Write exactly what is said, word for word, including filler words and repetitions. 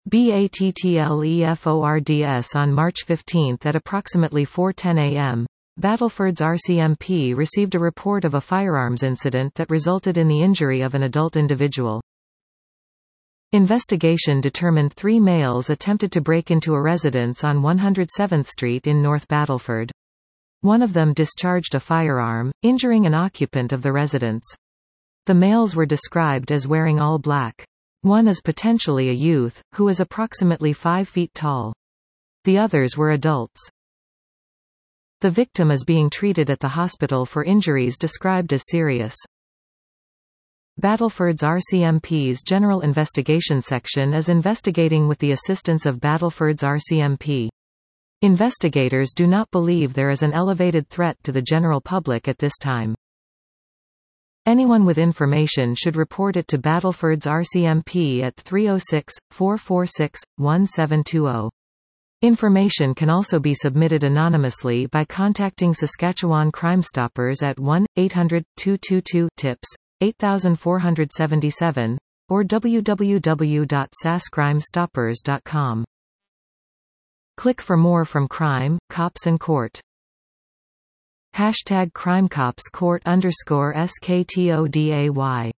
BATTLEFORDS on March fifteenth at approximately four ten a m, Battleford's R C M P received a report of a firearms incident that resulted in the injury of an adult individual. Investigation determined three males attempted to break into a residence on one hundred seventh Street in North Battleford. One of them discharged a firearm, injuring an occupant of the residence. The males were described as wearing all black. One is potentially a youth, who is approximately five feet tall. The others were adults. The victim is being treated at the hospital for injuries described as serious. Battleford's R C M P's General Investigation Section is investigating with the assistance of Battleford's R C M P. Investigators do not believe there is an elevated threat to the general public at this time. Anyone with information should report it to Battleford's R C M P at three oh six, four four six, one seven two oh. Information can also be submitted anonymously by contacting Saskatchewan Crime Stoppers at one eight hundred, two two two, TIPS, eight four seven seven, or w w w dot sas crime stoppers dot com. Click for more from Crime, Cops and Court. Hashtag CrimeCopsCourt underscore S K T O D A Y